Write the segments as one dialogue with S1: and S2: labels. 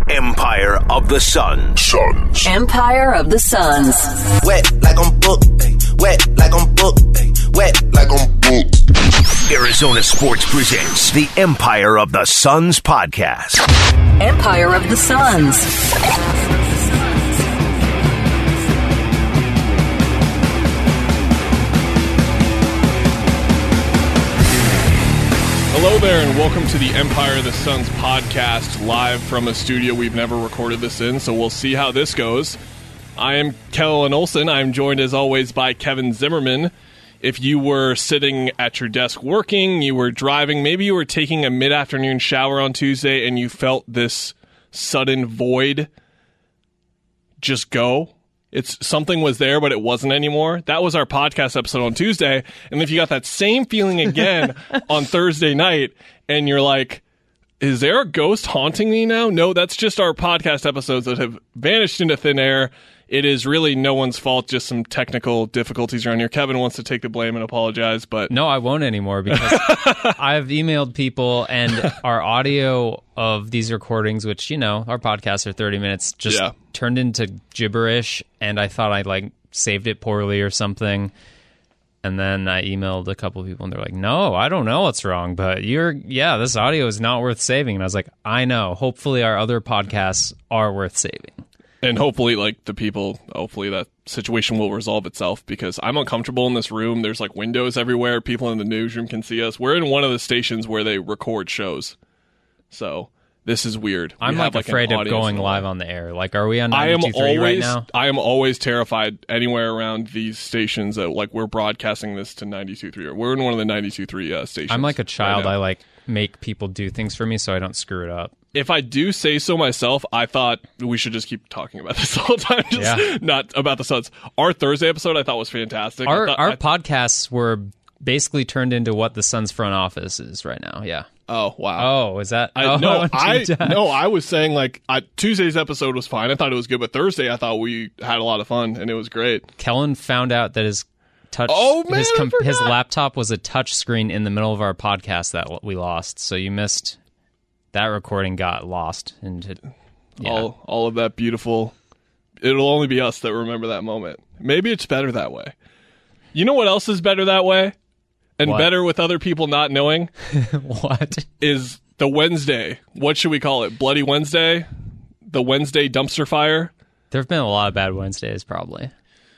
S1: Empire of the Suns.
S2: Empire of the Suns.
S3: Wet like I'm booked. Wet like I'm booked. Wet like I'm booked.
S1: Arizona Sports presents the Empire of the Suns podcast.
S2: Empire of the Suns.
S4: Hello there, and welcome to the Empire of the Suns podcast, live from a studio we've never recorded this in, so we'll see how this goes. I am Kellen Olson. I'm joined, as always, by Kevin Zimmerman. If you were sitting at your desk working, you were driving, maybe you were taking a mid-afternoon shower on Tuesday, and you felt this sudden void just go. Something was there, but it wasn't anymore. That was our podcast episode on Tuesday. And if you got that same feeling again on Thursday night, and you're like, is there a ghost haunting me now? No, that's just our podcast episodes that have vanished into thin air. It is really no one's fault, just some technical difficulties around here. Kevin wants to take the blame and apologize, but...
S5: No, I won't anymore, because I've emailed people, and our audio of these recordings, which, you know, our podcasts are 30 minutes, just turned into gibberish, and I thought I saved it poorly or something. And then I emailed a couple of people, and they're like, no, I don't know what's wrong, but this audio is not worth saving. And I was like, I know. Hopefully our other podcasts are worth saving.
S4: And hopefully, hopefully that situation will resolve itself, because I'm uncomfortable in this room. There's windows everywhere. People in the newsroom can see us. We're in one of the stations where they record shows. So this is weird.
S5: I'm afraid of going live on the air. Are we on 92.3 right now?
S4: I am always terrified anywhere around these stations that we're broadcasting this to 92.3. We're in one of the 92.3 stations.
S5: I'm like a child. Right, I make people do things for me so I don't screw it up.
S4: If I do say so myself, I thought we should just keep talking about this all the time, not about the Suns. Our Thursday episode I thought was fantastic.
S5: Our podcasts were basically turned into what the Suns front office is right now. Yeah.
S4: Oh, wow.
S5: Oh, is that?
S4: I was saying Tuesday's episode was fine. I thought it was good, but Thursday I thought we had a lot of fun and it was great.
S5: Kellen found out that his his laptop was a touch screen in the middle of our podcast that we lost. So you missed. That recording got lost into
S4: all of that beautiful. It'll only be us that remember that moment. Maybe it's better that way. You know what else is better that way? And better with other people not knowing?
S5: What?
S4: Is the Wednesday. What should we call it? Bloody Wednesday? The Wednesday dumpster fire?
S5: There have been a lot of bad Wednesdays, probably.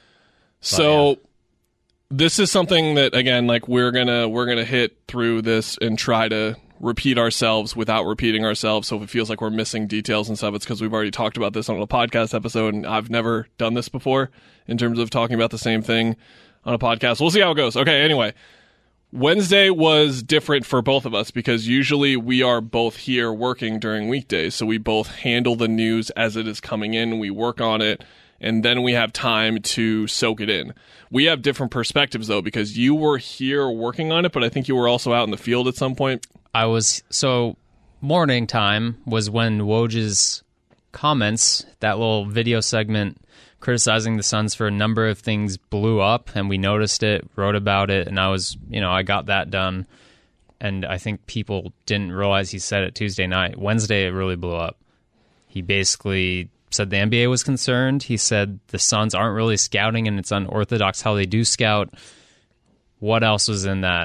S4: This is something that, again, we're gonna hit through this and try to repeat ourselves without repeating ourselves. So if it feels like we're missing details and stuff, it's because we've already talked about this on a podcast episode, and I've never done this before in terms of talking about the same thing on a podcast. We'll see how it goes. Okay, anyway. Wednesday was different for both of us because usually we are both here working during weekdays, so we both handle the news as it is coming in, we work on it, and then we have time to soak it in. We have different perspectives, though, because you were here working on it, but I think you were also out in the field at some point.
S5: I was. So morning time was when Woj's comments, that little video segment criticizing the Suns for a number of things, blew up, and we noticed it, wrote about it, and I got that done. And I think people didn't realize he said it Tuesday night. Wednesday, it really blew up. He basically said the NBA was concerned. He said the Suns aren't really scouting, and it's unorthodox how they do scout. What else was in that?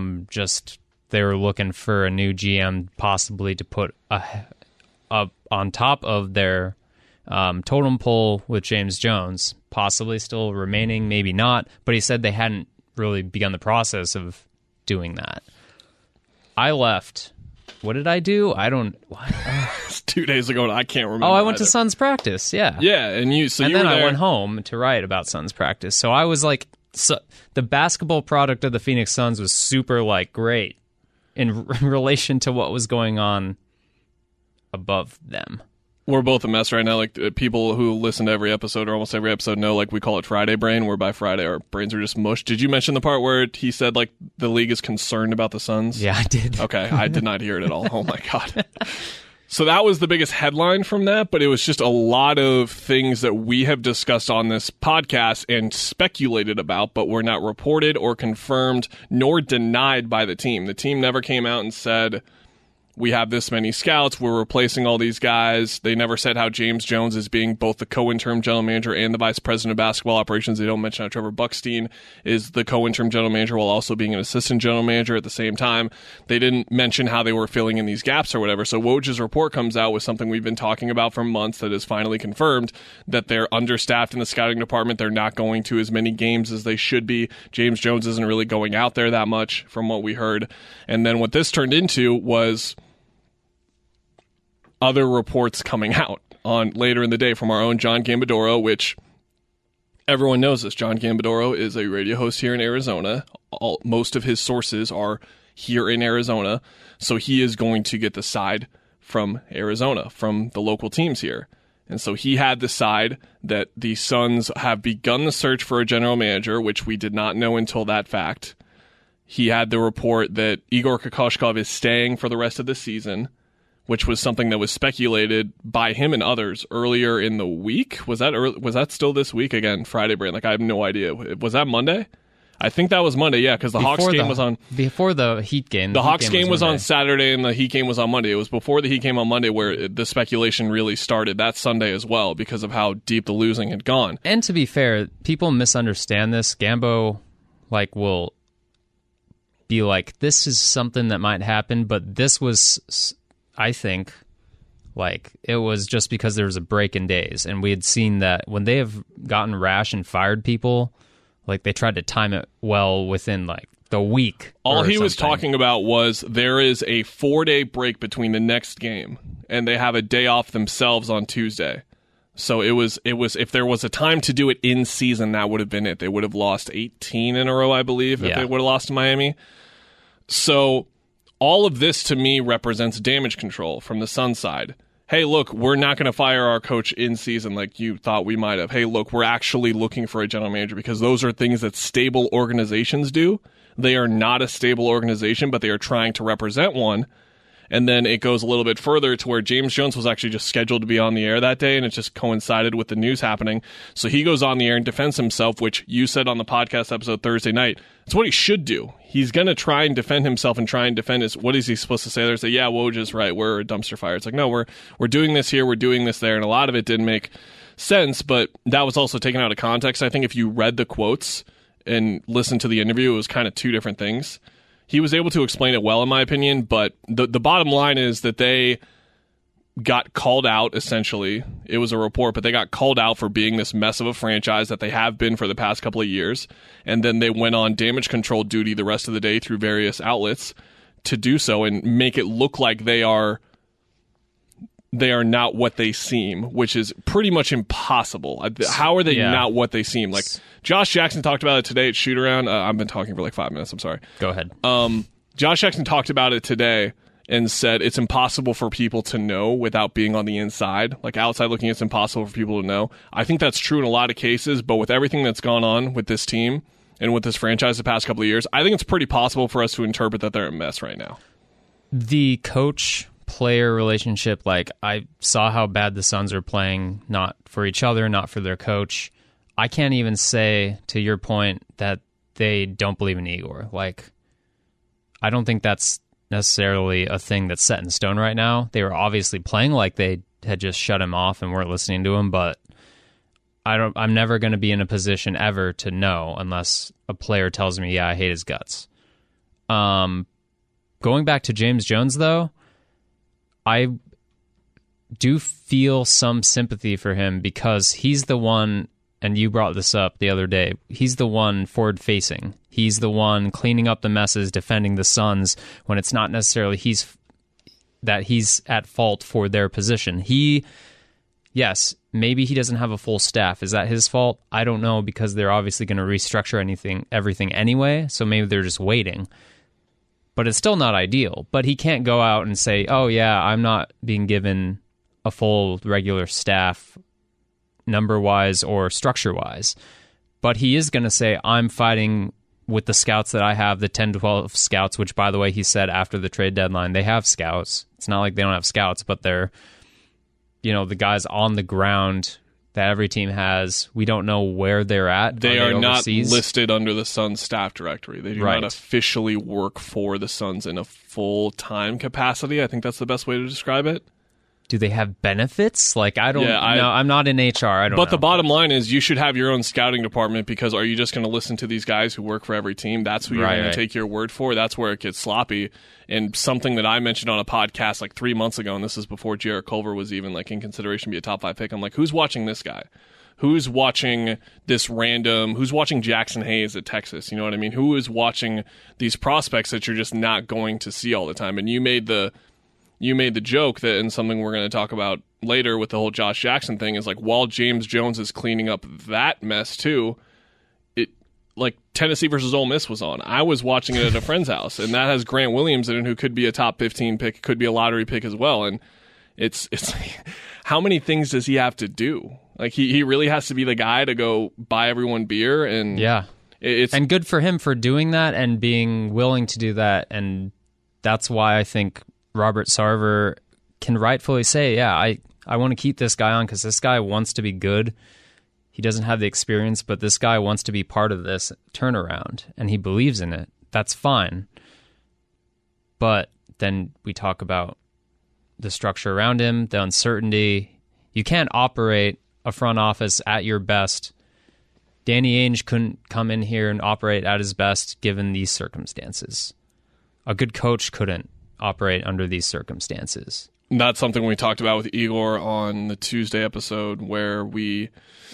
S5: They were looking for a new GM, possibly to put up on top of their totem pole with James Jones, possibly still remaining, maybe not. But he said they hadn't really begun the process of doing that. I left. What did I do? I don't.
S4: It's 2 days ago, and I can't remember.
S5: Oh, I went to Suns practice. Yeah.
S4: Yeah, and then
S5: I went home to write about Suns practice. So I was the basketball product of the Phoenix Suns was super great in relation to what was going on above them.
S4: We're both a mess right now. People who listen to every episode or almost every episode know, we call it Friday brain, where by Friday our brains are just mush. Did you mention the part where he said, the league is concerned about the Suns?
S5: Yeah, I did.
S4: Okay, I did not hear it at all. Oh, my God. So that was the biggest headline from that, but it was just a lot of things that we have discussed on this podcast and speculated about, but were not reported or confirmed nor denied by the team. The team never came out and said, we have this many scouts, we're replacing all these guys. They never said how James Jones is being both the co-interim general manager and the vice president of basketball operations. They don't mention how Trevor Buckstein is the co-interim general manager while also being an assistant general manager at the same time. They didn't mention how they were filling in these gaps or whatever. So Woj's report comes out with something we've been talking about for months that is finally confirmed, that they're understaffed in the scouting department. They're not going to as many games as they should be. James Jones isn't really going out there that much from what we heard. And then what this turned into was other reports coming out on later in the day from our own John Gambadoro, which everyone knows this. John Gambadoro is a radio host here in Arizona. Most of his sources are here in Arizona, so he is going to get the side from Arizona, from the local teams here. And so he had the side that the Suns have begun the search for a general manager, which we did not know until that fact. He had the report that Igor Kokoshkov is staying for the rest of the season, which was something that was speculated by him and others earlier in the week. Was that still this week? Again, Friday brain. Like, I have no idea. Was that Monday? I think that was Monday, yeah, because the Hawks game was on...
S5: Before the Heat game.
S4: The Hawks game was on Saturday, and the Heat game was on Monday. It was before the Heat game on Monday where the speculation really started that Sunday as well, because of how deep the losing had gone.
S5: And to be fair, people misunderstand this. Gambo, will be like, this is something that might happen, but this was... I think, it was just because there was a break in days, and we had seen that when they have gotten rash and fired people, they tried to time it well within, the week.
S4: All he was talking about was there is a 4-day break between the next game, and they have a day off themselves on Tuesday. So it was if there was a time to do it in season, that would have been it. They would have lost 18 in a row, I believe, if they would have lost to Miami. So... all of this, to me, represents damage control from the Suns side. Hey, look, we're not going to fire our coach in season like you thought we might have. Hey, look, we're actually looking for a general manager, because those are things that stable organizations do. They are not a stable organization, but they are trying to represent one. And then it goes a little bit further to where James Jones was actually just scheduled to be on the air that day, and it just coincided with the news happening. So he goes on the air and defends himself, which you said on the podcast episode Thursday night. It's what he should do. He's going to try and defend himself and try and defend his... What is he supposed to say there? Say, yeah, Woj is right. We're a dumpster fire. It's like, no, we're doing this here. We're doing this there. And a lot of it didn't make sense, but that was also taken out of context. I think if you read the quotes and listened to the interview, it was kind of two different things. He was able to explain it well, in my opinion, but the bottom line is that they got called out, essentially. It was a report, but they got called out for being this mess of a franchise that they have been for the past couple of years, and then they went on damage control duty the rest of the day through various outlets to do so and make it look like they are not what they seem, which is pretty much impossible. How are they not what they seem? Josh Jackson talked about it today at Shoot-Around. I've been talking for 5 minutes. I'm sorry.
S5: Go ahead.
S4: Josh Jackson talked about it today and said it's impossible for people to know without being on the inside. Outside looking, it's impossible for people to know. I think that's true in a lot of cases, but with everything that's gone on with this team and with this franchise the past couple of years, I think it's pretty possible for us to interpret that they're a mess right now.
S5: The coach-player relationship, I saw how bad the Suns are playing, not for each other, not for their coach. I can't even say, to your point, that they don't believe in Igor. I don't think that's necessarily a thing that's set in stone right now. They were obviously playing like they had just shut him off and weren't listening to him, but I'm never going to be in a position ever to know unless a player tells me, yeah, I hate his guts. Going back to James Jones, though, I do feel some sympathy for him because he's the one, and you brought this up the other day, he's the one forward-facing. He's the one cleaning up the messes, defending the Suns, when it's not necessarily he's at fault for their position. Yes, maybe he doesn't have a full staff. Is that his fault? I don't know, because they're obviously going to restructure everything anyway, so maybe they're just waiting. But it's still not ideal. But he can't go out and say, oh yeah, I'm not being given a full regular staff number-wise or structure-wise. But he is going to say, I'm fighting with the scouts that I have, the 10, 12 scouts, which, by the way, he said after the trade deadline, they have scouts. It's not like they don't have scouts, but they're, the guys on the ground that every team has. We don't know where they're at.
S4: They are not
S5: overseas?
S4: listed under the Suns staff directory. They do
S5: Right.
S4: not officially work for the Suns in a full-time capacity. I think that's the best way to describe it.
S5: Do they have benefits? Like, I don't
S4: Yeah,
S5: know. I'm not in HR. I don't know.
S4: But the bottom line is you should have your own scouting department, because are you just going to listen to these guys who work for every team? That's who you're
S5: Right,
S4: going
S5: right.
S4: to take your word for. That's where it gets sloppy. And something that I mentioned on a podcast like 3 months ago, and this is before Jarrett Culver was even like in consideration to be a top 5 pick. I'm like, who's watching this guy? Who's watching who's watching Jackson Hayes at Texas? You know what I mean? Who is watching these prospects that you're just not going to see all the time? And you made the joke that, and something we're going to talk about later with the whole Josh Jackson thing, is like, while James Jones is cleaning up that mess too, it like Tennessee versus Ole Miss was on. I was watching it at a friend's house, and that has Grant Williams in it, who could be a top 15 pick, could be a lottery pick as well. And it's like, how many things does he have to do? Like he really has to be the guy to go buy everyone beer, and
S5: Yeah.
S4: it's
S5: And good for him for doing that and being willing to do that. And that's why I think Robert Sarver can rightfully say, yeah, I want to keep this guy on because this guy wants to be good. He doesn't have the experience, but this guy wants to be part of this turnaround, and he believes in it. That's fine. But then we talk about the structure around him, the uncertainty. You can't operate a front office at your best. Danny Ainge couldn't come in here and operate at his best given these circumstances. A good coach couldn't operate under these circumstances.
S4: That's something we talked about with Igor on the Tuesday episode, where we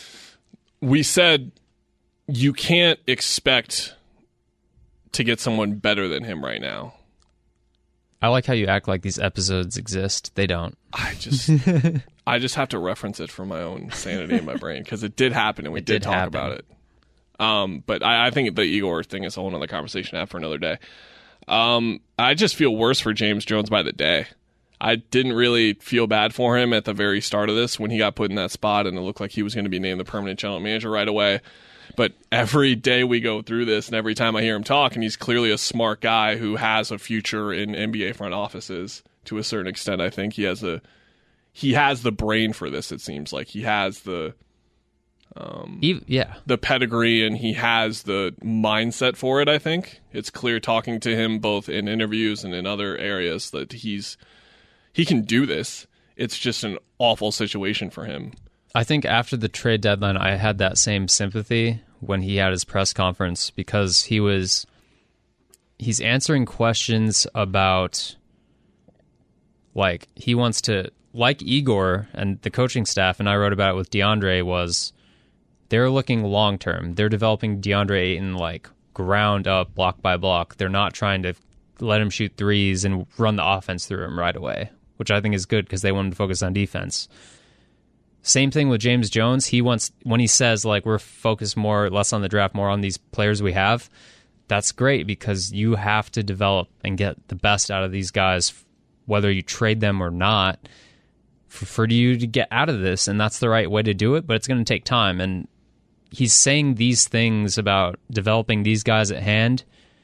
S4: said you can't expect to get someone better than him right now.
S5: I like how you act like these episodes exist. They don't.
S4: I just have to reference it for my own sanity in my brain, because it did happen and we did talk about it. But I think the Igor thing is a whole other conversation for another day. I just feel worse for James Jones by the day. I didn't really feel bad for him at the very start of this when he got put in that spot and it looked like he was going to be named the permanent general manager right away. But every day we go through this, and every time I hear him talk, and he's clearly a smart guy who has a future in NBA front offices to a certain extent. I think he has the brain for this. It seems like he has the pedigree, and he has the mindset for it. I think it's clear talking to him both in interviews and in other areas that he can do this. It's just an awful situation for him.
S5: I think after the trade deadline, I had that same sympathy when he had his press conference, because he's answering questions about, like, he wants to, like Igor and the coaching staff, and I wrote about it with DeAndre, was they're looking long term. They're developing DeAndre Ayton like ground up, block by block. They're not trying to let him shoot threes and run the offense through him right away, which I think is good because they want him to focus on defense. Same thing with James Jones. He wants, when he says like we're focused less on the draft, more on these players we have, that's great because you have to develop and get the best out of these guys, whether you trade them or not, for you to get out of this. And that's the right way to do it, but it's going to take time. And he's saying these things about developing these guys at hand,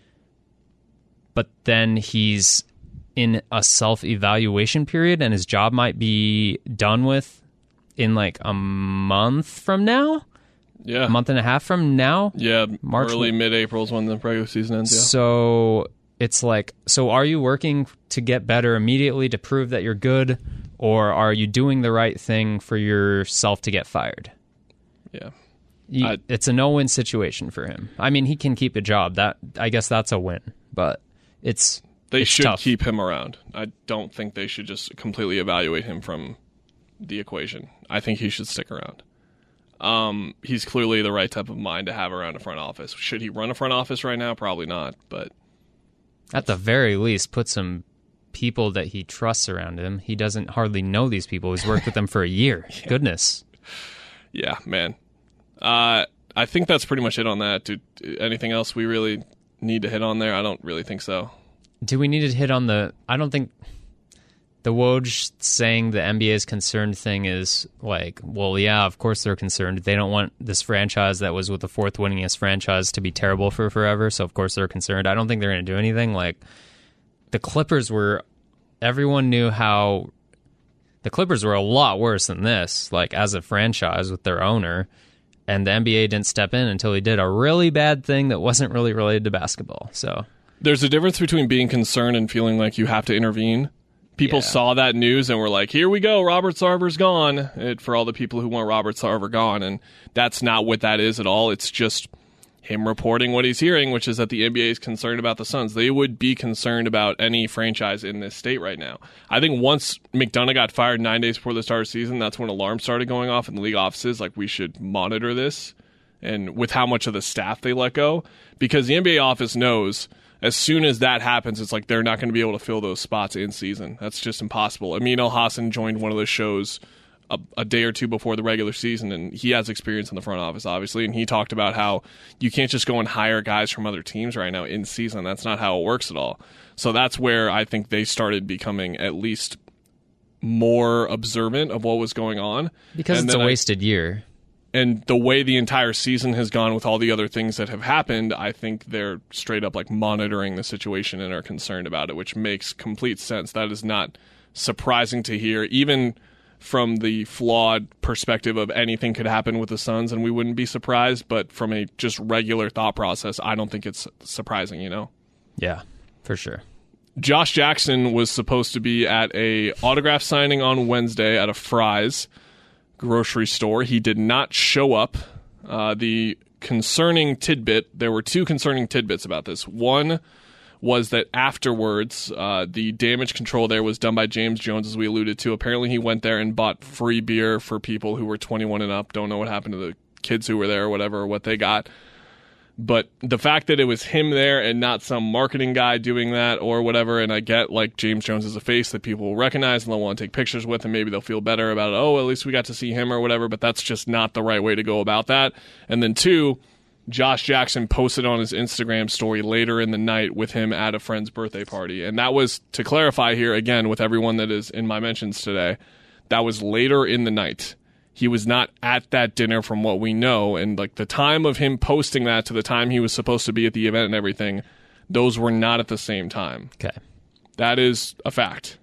S5: but then he's in a self-evaluation period and his job might be done with in like a month from now.
S4: Yeah.
S5: A month and a half from now.
S4: Yeah.
S5: March,
S4: early mid-April is when the regular season ends. Yeah.
S5: So it's like, so are you working to get better immediately to prove that you're good, or are you doing the right thing for yourself to get fired?
S4: Yeah.
S5: It's a no-win situation for him. I mean, he can keep a job. That, I guess that's a win, but
S4: they should
S5: tough.
S4: keep him around. I don't think they should just completely evaluate him from the equation. I think he should stick around. He's clearly the right type of mind to have around a front office. Should he run a front office right now? Probably not, but
S5: at the very least, put some people that he trusts around him. He doesn't hardly know these people. He's worked with them for a year. Yeah. Goodness. Yeah,
S4: man. I think that's pretty much it on that. Anything else we really need to hit on there? I don't really think so.
S5: Do we need to hit on I don't think the Woj saying the NBA is concerned thing is like, well, yeah, of course they're concerned. They don't want this franchise that was with the fourth winningest franchise to be terrible for forever, so of course they're concerned. I don't think they're going to do anything. Like, the Clippers everyone knew how the Clippers were a lot worse than this, like as a franchise with their owner. And the NBA didn't step in until he did a really bad thing that wasn't really related to basketball. So
S4: there's a difference between being concerned and feeling like you have to intervene. People saw that news and were like, here we go, Robert Sarver's gone. For all the people who want Robert Sarver gone. And that's not what that is at all. It's just him reporting what he's hearing, which is that the NBA is concerned about the Suns. They would be concerned about any franchise in this state right now. I think once McDonough got fired 9 days before the start of the season, that's when alarms started going off in the league offices, like we should monitor this, and with how much of the staff they let go. Because the NBA office knows as soon as that happens, it's like they're not going to be able to fill those spots in season. That's just impossible. Amin El-Hassan joined one of those shows a day or two before the regular season, and he has experience in the front office, obviously, and he talked about how you can't just go and hire guys from other teams right now in season. That's not how it works at all. So that's where I think they started becoming at least more observant of what was going on.
S5: Because it's a wasted year.
S4: And the way the entire season has gone with all the other things that have happened, I think they're straight up like monitoring the situation and are concerned about it, which makes complete sense. That is not surprising to hear, even from the flawed perspective of anything could happen with the Suns and we wouldn't be surprised, but from a just regular thought process, I don't think it's surprising, you know?
S5: Yeah, for sure.
S4: Josh Jackson was supposed to be at a autograph signing on Wednesday at a Fry's grocery store. He did not show up. The concerning tidbit, there were two concerning tidbits about this. One was that afterwards, the damage control there was done by James Jones, as we alluded to. Apparently he went there and bought free beer for people who were 21 and up. Don't know what happened to the kids who were there or whatever, or what they got. But the fact that it was him there and not some marketing guy doing that or whatever, and I get like James Jones is a face that people will recognize and they'll want to take pictures with, and maybe they'll feel better about it. Oh, at least we got to see him or whatever, but that's just not the right way to go about that. And then two, Josh Jackson posted on his Instagram story later in the night with him at a friend's birthday party. And that was, to clarify here again with everyone that is in my mentions today, that was later in the night. He was not at that dinner from what we know. And like the time of him posting that to the time he was supposed to be at the event and everything, those were not at the same time.
S5: Okay.
S4: That is a fact.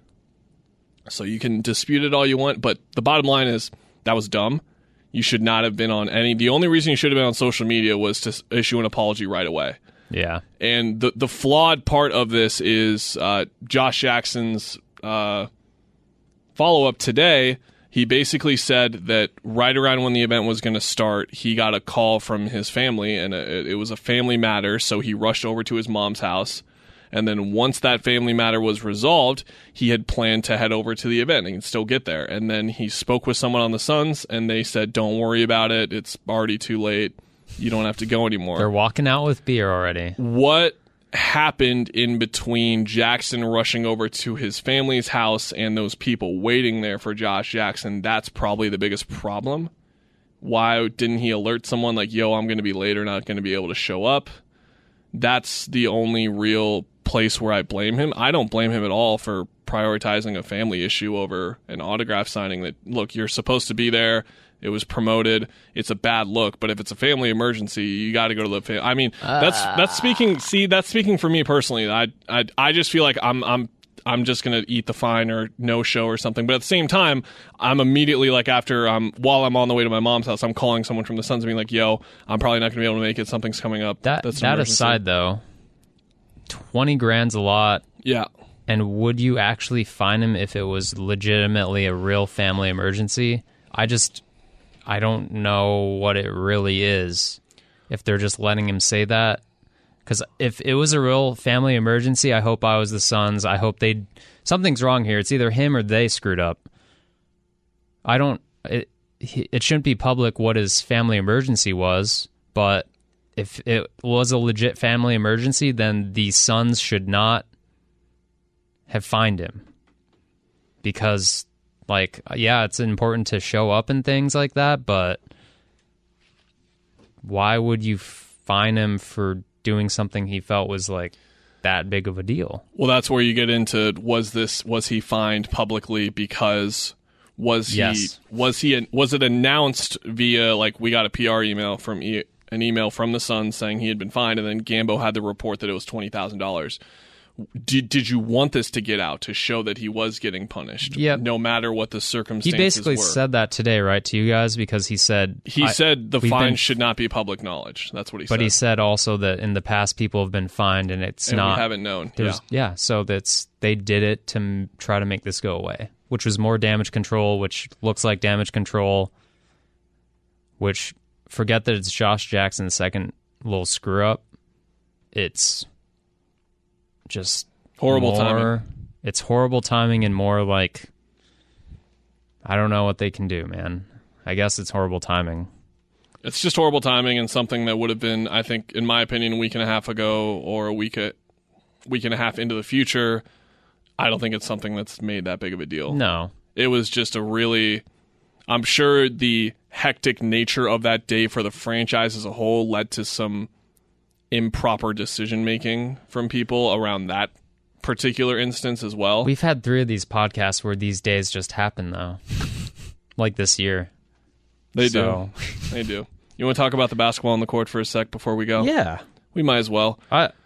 S4: So you can dispute it all you want, but the bottom line is that was dumb. You should not have been on any. The only reason you should have been on social media was to issue an apology right away.
S5: Yeah.
S4: And the flawed part of this is Josh Jackson's follow-up today. He basically said that right around when the event was going to start, he got a call from his family, and it was a family matter, so he rushed over to his mom's house. And then once that family matter was resolved, he had planned to head over to the event and still get there. And then he spoke with someone on the Suns, and they said, don't worry about it. It's already too late. You don't have to go anymore.
S5: They're walking out with beer already.
S4: What happened in between Jackson rushing over to his family's house and those people waiting there for Josh Jackson? That's probably the biggest problem. Why didn't he alert someone like, yo, I'm going to be late or not going to be able to show up? That's the only real place where I blame him. I don't blame him at all for prioritizing a family issue over an autograph signing that, look, you're supposed to be there. It was promoted. It's a bad look, but if it's a family emergency, you got to go to the family. I mean, that's speaking. See, that's speaking for me personally. I just feel like I'm just gonna eat the fine or no show or something. But at the same time, I'm immediately like after while I'm on the way to my mom's house, I'm calling someone from the Suns and being like, "Yo, I'm probably not gonna be able to make it. Something's coming up."
S5: That aside, though, $20,000's a lot.
S4: Yeah.
S5: And would you actually fine him if it was legitimately a real family emergency? I don't know what it really is if they're just letting him say that. Because if it was a real family emergency, I hope I was the Suns. I hope something's wrong here. It's either him or they screwed up. It shouldn't be public what his family emergency was, but if it was a legit family emergency, then the Suns should not have fined him. Because, like, yeah, it's important to show up and things like that, but why would you fine him for doing something he felt was, like, that big of a deal?
S4: Well, that's where you get into, was he fined publicly because was it announced via, like, we got a PR email from an email from the Suns saying he had been fined, and then Gambo had the report that it was $20,000. did you want this to get out to show that he was getting punished?
S5: Yep.
S4: No matter what the circumstances
S5: He basically
S4: were.
S5: said that today, right, to you guys, because he said
S4: the fine should not be public knowledge. That's what he said.
S5: But he said also that in the past people have been fined and it's
S4: and
S5: not.
S4: we haven't known.
S5: So they did it to try to make this go away, which was more damage control, which looks like damage control, which forget that it's Josh Jackson's second little screw up. It's just
S4: horrible timing.
S5: It's horrible timing and more like, I don't know what they can do, man. I guess it's horrible timing.
S4: It's just horrible timing and something that would have been, I think, in my opinion, a week and a half ago or a week and a half into the future. I don't think it's something that's made that big of a deal.
S5: No.
S4: It was just I'm sure the hectic nature of that day for the franchise as a whole led to some improper decision making from people around that particular instance as well.
S5: We've had 3 of these podcasts where these days just happen, though. Like this year.
S4: They do. You want to talk about the basketball on the court for a sec before we go?
S5: Yeah.
S4: We might as well.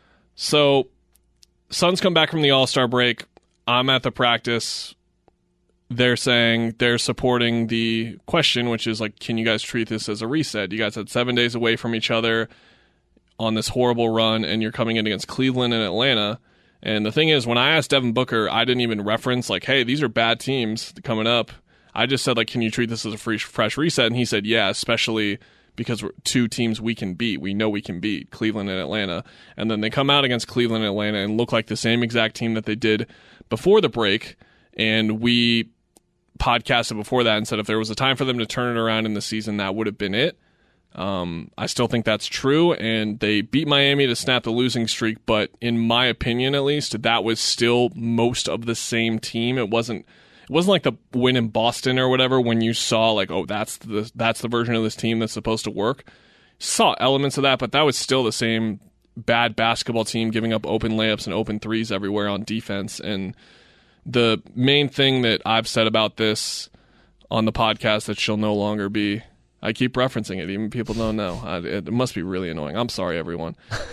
S4: So, Suns come back from the All-Star break. I'm at the practice. They're saying they're supporting the question, which is like, can you guys treat this as a reset? You guys had 7 days away from each other on this horrible run, and you're coming in against Cleveland and Atlanta. And the thing is, when I asked Devin Booker, I didn't even reference like, hey, these are bad teams coming up. I just said, like, can you treat this as a fresh reset? And he said, yeah, especially because we're 2 teams we can beat. We know we can beat Cleveland and Atlanta. And then they come out against Cleveland and Atlanta and look like the same exact team that they did before the break. And we podcasted before that and said if there was a time for them to turn it around in the season, that would have been it. I still think that's true, and they beat Miami to snap the losing streak, but in my opinion, at least, that was still most of the same team. It wasn't like the win in Boston or whatever when you saw like, oh, that's the version of this team that's supposed to work. Saw elements of that, but that was still the same bad basketball team giving up open layups and open threes everywhere on defense. And the main thing that I've said about this on the podcast that she'll no longer be, I keep referencing it, even people don't know. It must be really annoying. I'm sorry, everyone.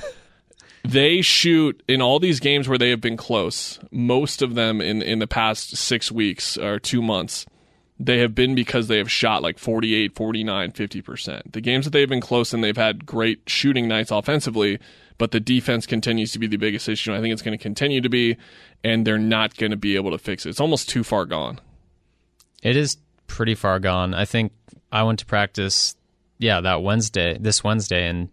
S4: They shoot, in all these games where they have been close, most of them in the past 6 weeks or 2 months, they have been because they have shot like 48, 49, 50%. The games that they've been close and they've had great shooting nights offensively, but the defense continues to be the biggest issue. I think it's going to continue to be, and they're not going to be able to fix it. It's almost too far gone. It
S5: is pretty far gone. I think I went to practice, this Wednesday, and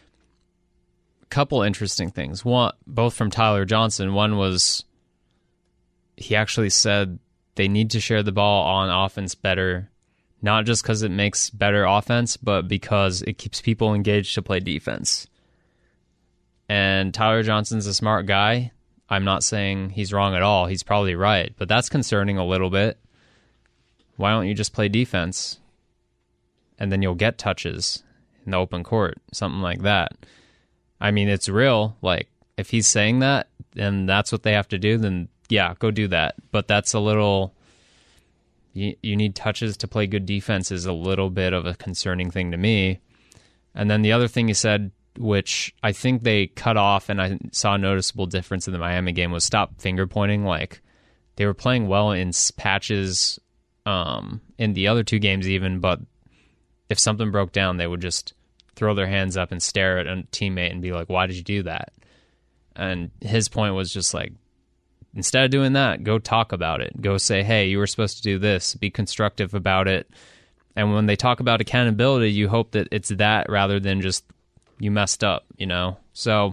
S5: a couple interesting things. One, both from Tyler Johnson. One was he actually said they need to share the ball on offense better, not just because it makes better offense, but because it keeps people engaged to play defense. And Tyler Johnson's a smart guy. I'm not saying he's wrong at all. He's probably right, but that's concerning a little bit. Why don't you just play defense? And then you'll get touches in the open court, something like that. I mean, it's real. Like, if he's saying that, and that's what they have to do, then yeah, go do that. But that's a little... You need touches to play good defense is a little bit of a concerning thing to me. And then the other thing he said, which I think they cut off, and I saw a noticeable difference in the Miami game, was stop finger pointing. Like, they were playing well in patches in the other 2 games even, but if something broke down, they would just throw their hands up and stare at a teammate and be like, why did you do that? And his point was just like, instead of doing that, go talk about it. Go say, hey, you were supposed to do this. Be constructive about it. And when they talk about accountability, you hope that it's that rather than just you messed up, you know? So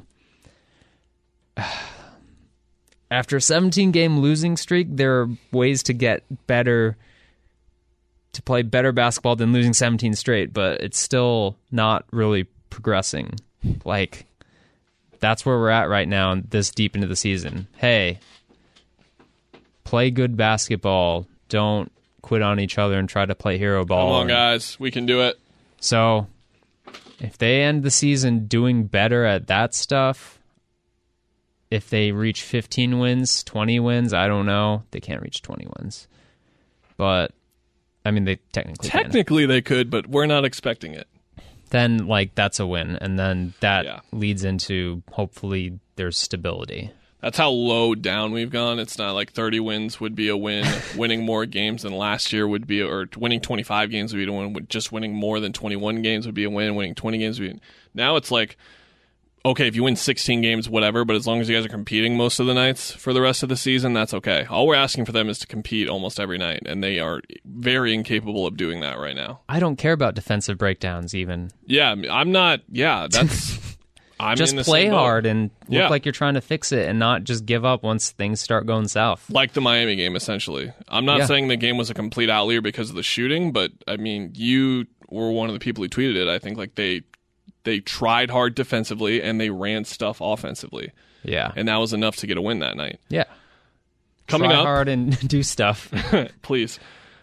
S5: after a 17-game losing streak, there are ways to get better, to play better basketball than losing 17 straight, but it's still not really progressing. Like, that's where we're at right now, this deep into the season. Hey, play good basketball. Don't quit on each other and try to play hero ball.
S4: Come on, guys. We can do it.
S5: So, if they end the season doing better at that stuff, if they reach 15 wins, 20 wins, I don't know. They can't reach 20 wins. But, I mean, they technically
S4: can. They could, but we're not expecting it.
S5: Then, like, that's a win. And then that leads into, hopefully, there's stability.
S4: That's how low down we've gone. It's not like 30 wins would be a win. Winning more games than last year would be, or winning 25 games would be a win. Just winning more than 21 games would be a win. Winning 20 games would be. Now it's like, okay, if you win 16 games, whatever, but as long as you guys are competing most of the nights for the rest of the season, that's okay. All we're asking for them is to compete almost every night, and they are very incapable of doing that right now.
S5: I don't care about defensive breakdowns even.
S4: Yeah, I'm not. Yeah, that's. I'm
S5: just
S4: in the
S5: play
S4: same boat.
S5: hard and look like you're trying to fix it and not just give up once things start going south.
S4: Like the Miami game, essentially. I'm not saying the game was a complete outlier because of the shooting, but, I mean, you were one of the people who tweeted it. I think like they tried hard defensively and they ran stuff offensively.
S5: Yeah.
S4: And that was enough to get a win that night.
S5: Yeah.
S4: Coming
S5: Try
S4: up,
S5: hard and do stuff.
S4: please,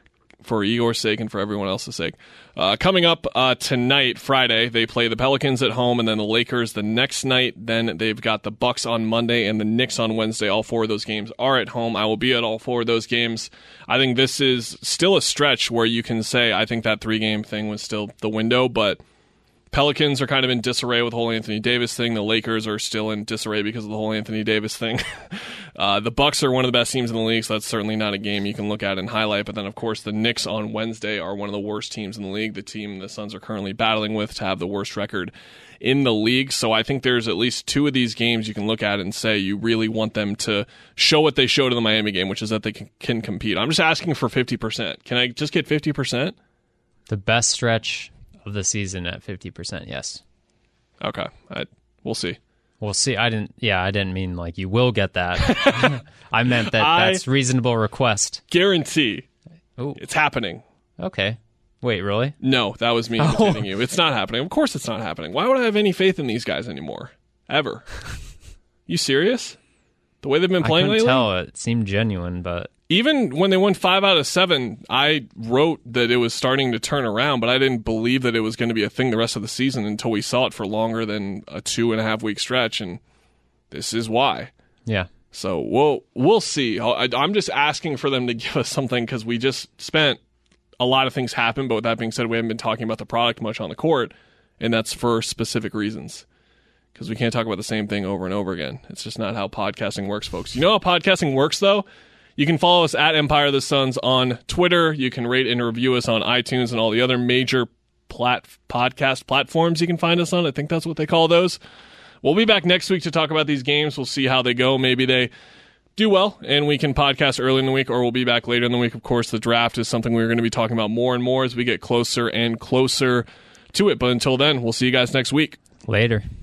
S4: for Igor's sake and for everyone else's sake. Coming up tonight, Friday, they play the Pelicans at home and then the Lakers the next night. Then they've got the Bucks on Monday and the Knicks on Wednesday. All 4 of those games are at home. I will be at all 4 of those games. I think this is still a stretch where you can say I think that 3-game thing was still the window, but Pelicans are kind of in disarray with the whole Anthony Davis thing. The Lakers are still in disarray because of the whole Anthony Davis thing. The Bucks are one of the best teams in the league, so that's certainly not a game you can look at and highlight. But then, of course, the Knicks on Wednesday are one of the worst teams in the league, the team the Suns are currently battling with to have the worst record in the league. So I think there's at least 2 of these games you can look at and say you really want them to show what they showed in the Miami game, which is that they can compete. I'm just asking for 50%. Can I just get 50%?
S5: The best stretch of the season at 50%, yes.
S4: Okay. We'll see.
S5: We'll see. I didn't mean like you will get that. I meant that's reasonable request.
S4: Guarantee.
S5: Ooh.
S4: It's happening.
S5: Okay. Wait, really?
S4: No, that was me imitating you. It's not happening. Of course it's not happening. Why would I have any faith in these guys anymore? Ever. You serious? The way they've been playing lately?
S5: I couldn't tell. It seemed genuine, but...
S4: Even when they won 5 out of 7, I wrote that it was starting to turn around, but I didn't believe that it was going to be a thing the rest of the season until we saw it for longer than a 2.5-week stretch, and this is why.
S5: Yeah.
S4: So we'll see. I'm just asking for them to give us something because we just spent a lot of things happen, but with that being said, we haven't been talking about the product much on the court, and that's for specific reasons. Because we can't talk about the same thing over and over again. It's just not how podcasting works, folks. You know how podcasting works, though? You can follow us at Empire of the Suns on Twitter. You can rate and review us on iTunes and all the other major podcast platforms you can find us on. I think that's what they call those. We'll be back next week to talk about these games. We'll see how they go. Maybe they do well, and we can podcast early in the week, or we'll be back later in the week. Of course, the draft is something we're going to be talking about more and more as we get closer and closer to it. But until then, we'll see you guys next week.
S5: Later.